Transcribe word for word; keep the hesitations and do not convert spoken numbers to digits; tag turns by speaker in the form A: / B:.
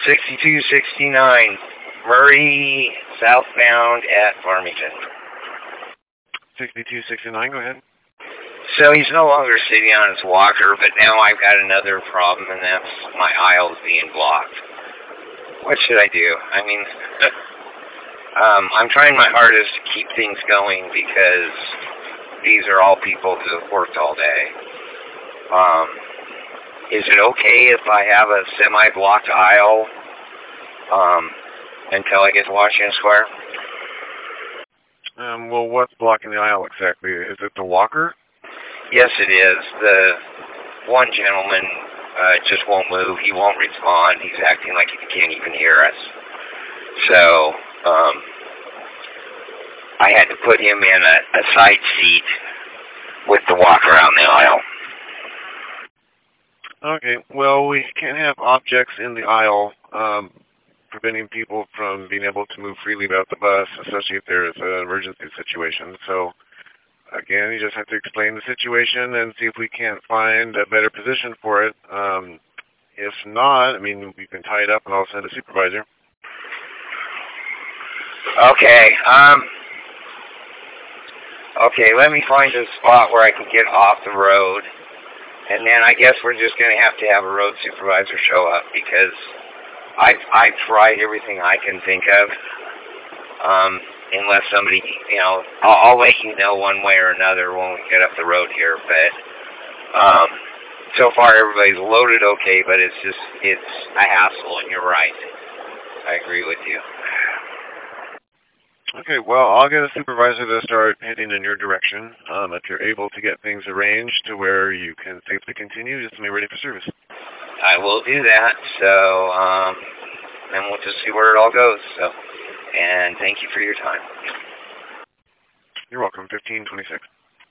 A: sixty-two sixty-nine, Murray, southbound at Farmington.
B: sixty-two sixty-nine, go ahead.
A: So he's no longer sitting on his walker, but now I've got another problem, and that's my aisles being blocked. What should I do? I mean, um, I'm trying my hardest to keep things going because these are all people who have worked all day. Um, is it okay if I have a semi-blocked aisle um, until I get to Washington Square?
B: Um, well, what's blocking the aisle exactly? Is it the walker?
A: Yes, it is. The one gentleman uh, just won't move. He won't respond. He's acting like he can't even hear us. So um, I had to put him in a, a side seat with the walker out in the aisle.
B: Okay, well, we can't have objects in the aisle um, preventing people from being able to move freely about the bus, especially if there's an emergency situation. So, again, you just have to explain the situation and see if we can't find a better position for it. Um, if not, I mean, we can tie it up and I'll send a supervisor.
A: Okay, um, okay, let me find a spot where I can get off the road. And then I guess we're just going to have to have a road supervisor show up because I've, I've tried everything I can think of. Um, unless somebody, you know, I'll, I'll let you know one way or another when we get up the road here. But um, so far everybody's loaded okay, but it's just, it's a hassle, and you're right. I agree with you.
B: Okay, well, I'll get a supervisor to start heading in your direction. Um, if you're able to get things arranged to where you can safely continue, just be ready for service.
A: I will do that, so, um, and we'll just see where it all goes, so, and thank you for your time.
B: You're welcome, fifteen twenty-six.